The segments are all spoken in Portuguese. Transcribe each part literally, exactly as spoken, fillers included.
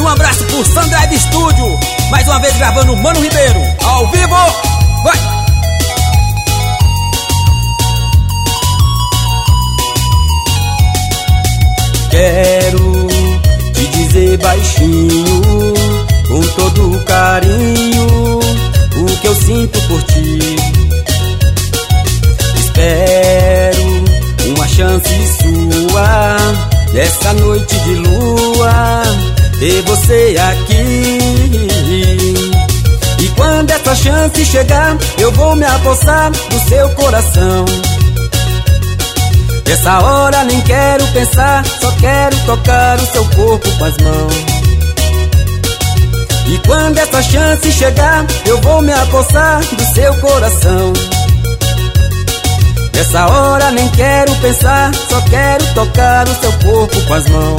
um abraço pro Sandrive Studio, mais uma vez gravando o Mano Ribeiro, ao vivo, vai! Quero te dizer baixinho, com todo carinho, o que eu sinto por ti. Espero uma chance sua, dessa noite de lua, ter você aqui. E quando essa chance chegar, eu vou me apossar do seu coração. Nessa hora nem quero pensar, só quero tocar o seu corpo com as mãos. E quando essa chance chegar, eu vou me apossar do seu coração. Nessa hora nem quero pensar, só quero tocar o seu corpo com as mãos.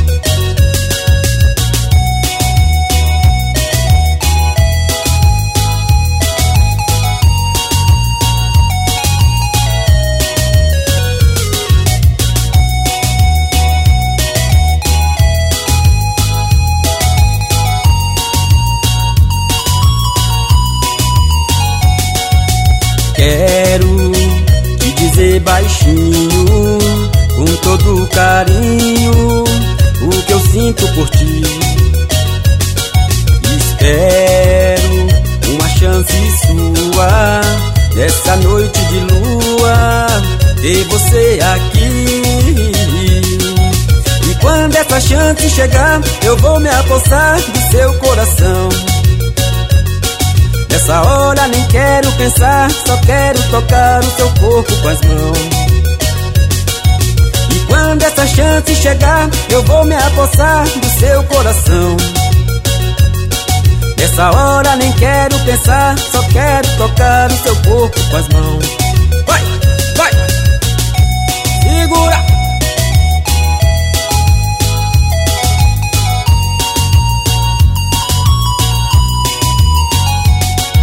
Quero te dizer baixinho, com todo carinho, o que eu sinto por ti. Espero uma chance sua, dessa noite de lua, ter você aqui. E quando essa chance chegar, eu vou me apossar do seu coração. Nessa hora nem quero pensar, só quero tocar o seu corpo com as mãos. E quando essa chance chegar, eu vou me apossar do seu coração. Nessa hora nem quero pensar, só quero tocar o seu corpo com as mãos. Vai, vai! Segura!